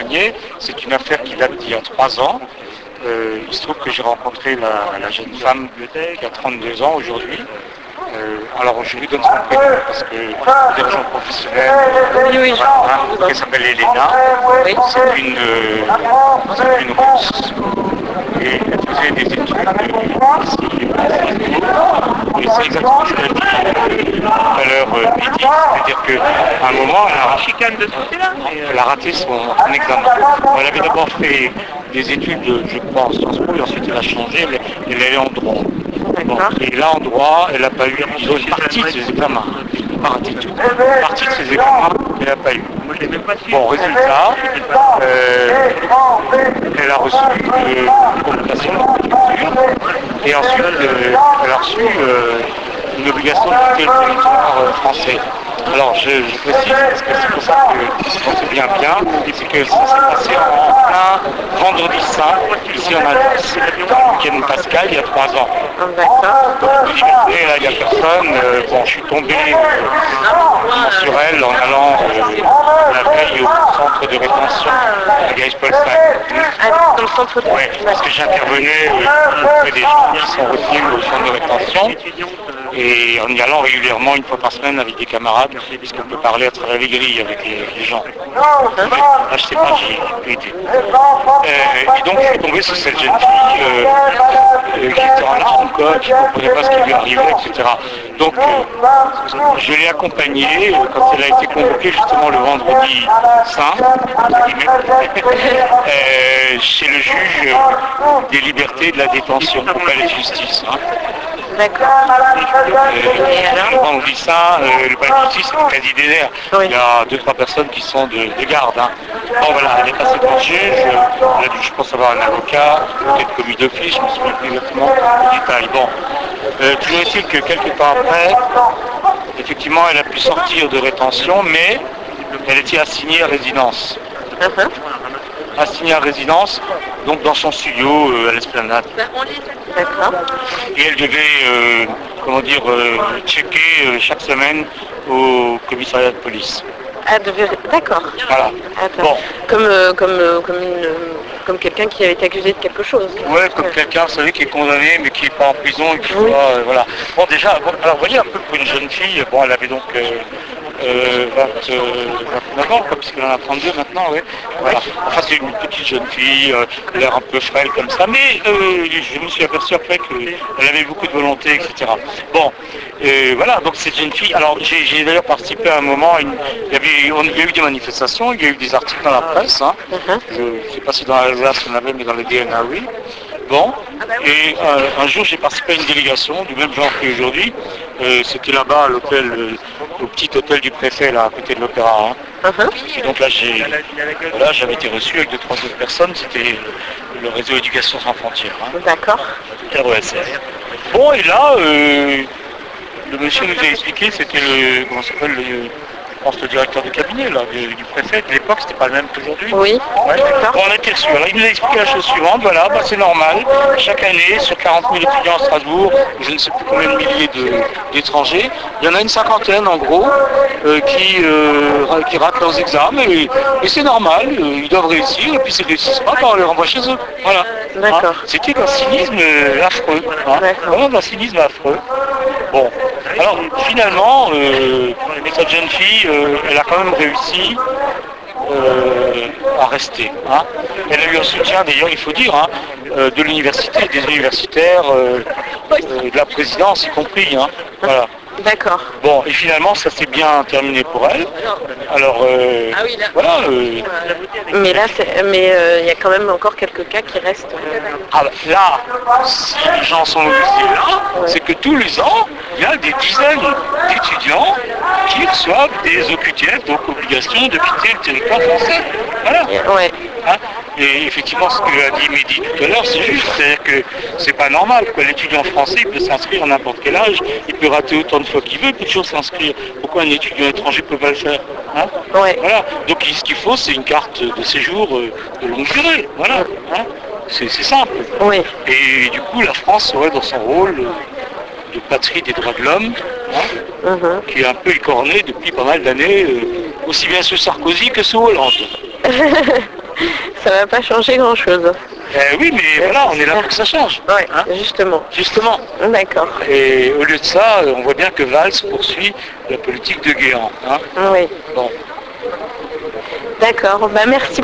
témoigner. C'est une affaire qui date d'il y a 3 ans. Il se trouve que j'ai rencontré la jeune femme qui a 32 ans aujourd'hui. Alors je lui donne son prénom parce que pour des raisons professionnelles, elle s'appelle Elena. C'est une Russe et elle faisait des études ici et c'est exactement ce qu'elle dit à l'heure midi, c'est-à-dire qu'à un moment elle a raté son examen. Elle avait d'abord fait des études, je crois, en Sciences Po, et ensuite elle a changé, mais elle est en droit. Bon, et là en droit, elle n'a pas eu une partie de ses examens, pas raté tout. Une partie de ses examens, elle n'a pas eu. Bon, résultat, elle a reçu une convocation et ensuite elle a reçu une obligation de quitter le territoire français. Alors je précise, parce que c'est pour ça qu'on se bien, c'est que ça s'est passé en plein vendredi saint, ici en Alsace, dans le week-end pascal, il y a 3 ans. Donc liberté, là il n'y a personne, bon je suis tombé sur elle en allant la veille au centre de rétention à Geisbolstein. Dans le centre de Oui, parce que j'intervenais auprès des gens qui sont retenus au centre de rétention. Et en y allant régulièrement, une fois par semaine, avec des camarades, puisqu'on peut parler à travers les grilles avec les gens. Là, je sais pas, j'ai été. Et donc, je suis tombé sur cette jeune fille qui était en larmes, quoi, qui ne comprenait pas ce qui lui arrivait, etc. Donc, je l'ai accompagnée quand elle a été convoquée, justement, le vendredi saint, chez le juge des libertés et de la détention, au palais de justice. D'accord. Le vendredi saint, le palais de justice est quasi désert. Il y a 2-3 personnes qui sont de garde. Bon voilà, elle est passée devant le juge, elle a dû, je pense, avoir un avocat, peut-être commis d'office, je ne me souviens plus exactement les détails. Bon, toujours est-il que quelques temps après, effectivement, elle a pu sortir de rétention, mais elle était assignée à résidence. Assignée à résidence, donc dans son studio à l'Esplanade. D'accord. Et elle devait, checker chaque semaine au commissariat de police. D'accord. Voilà. Bon. Comme quelqu'un qui avait été accusé de quelque chose. Ouais, comme quelqu'un, vous savez, qui est condamné, mais qui n'est pas en prison et qui doit, voilà. Bon, déjà, alors vous voyez un peu pour une jeune fille, bon, elle avait donc 29 ans, puisqu'elle en a 32 maintenant, oui. Voilà. Enfin, c'est une petite jeune fille, l'air un peu frêle comme ça, mais je me suis aperçu après qu'elle avait beaucoup de volonté, etc. Bon, voilà, donc cette jeune fille, alors j'ai d'ailleurs participé à un moment, il y a eu des manifestations, il y a eu des articles dans la presse, je ne sais pas si dans l'Alsace on avait, mais dans le DNA, oui. Bon, et un jour j'ai participé à une délégation du même genre qu'aujourd'hui, c'était là-bas à l'hôtel, au petit hôtel du préfet, là, à côté de l'opéra. Et donc là, j'avais été reçu avec 2-3 autres personnes, c'était le réseau Éducation sans frontières. D'accord. RESR. Bon, et là, le monsieur nous a expliqué, c'était je pense le directeur de cabinet là, du préfet de l'époque, c'était pas le même qu'aujourd'hui. Oui, ouais. d'accord. Bon, on a été reçus. Alors il nous a expliqué la chose suivante, voilà, c'est normal, chaque année, sur 40 000 étudiants à Strasbourg, je ne sais plus combien de milliers d'étrangers, il y en a une cinquantaine en gros qui ratent leurs examens et c'est normal, ils doivent réussir et puis s'ils ne réussissent pas, on les renvoie chez eux. Voilà. D'accord. C'était d'un cynisme affreux. Vraiment d'un cynisme affreux. Bon. Alors finalement, cette jeune fille, elle a quand même réussi à rester. Elle a eu un soutien, d'ailleurs, il faut dire, de l'université, des universitaires, de la présidence y compris. Voilà. D'accord. Bon, et finalement, ça s'est bien terminé pour elle. Alors, voilà. Mais là, il y a quand même encore quelques cas qui restent. Là, si les gens sont mobilisés là, c'est que tous les ans, il y a des dizaines d'étudiants qui reçoivent des OQTF, donc obligation de quitter le territoire français. Voilà. Ouais. Et effectivement, ce que a dit Mehdi tout à l'heure, c'est juste, c'est-à-dire que c'est pas normal. L'étudiant français, il peut s'inscrire à n'importe quel âge, il peut rater autant de fois qu'il veut, il peut toujours s'inscrire. Pourquoi un étudiant étranger ne peut pas le faire Ouais. Voilà. Donc ce qu'il faut, c'est une carte de séjour de longue durée. Voilà. C'est simple. Oui. Et du coup, la France serait dans son rôle de patrie des droits de l'homme, qui est un peu écorné depuis pas mal d'années, aussi bien sous Sarkozy que sous Hollande. Ça va pas changer grand-chose. Oui, mais voilà, on est là pour que ça change. Ouais, Hein, justement. justement. D'accord. Et au lieu de ça, on voit bien que Valls poursuit la politique de Guéant. Hein. Oui. Bon. D'accord. Bah, merci.